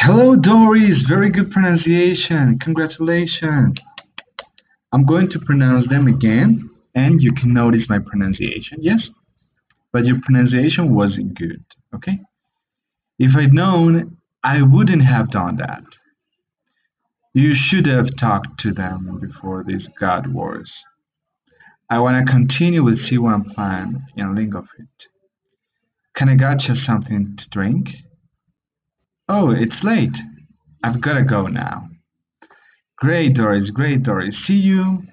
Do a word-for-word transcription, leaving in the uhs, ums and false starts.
Hello, Doris. Very good pronunciation. Congratulations. I'm going to pronounce them again, and you can notice my pronunciation. Yes, but your pronunciation wasn't good. Okay? If I'd known, I wouldn't have done that. You should have talked to them before these God wars. I want to continue with C one plan in link of it. Can I get you something to drink? Oh, it's late. I've gotta go now. Great, Doris. Great, Doris. See you.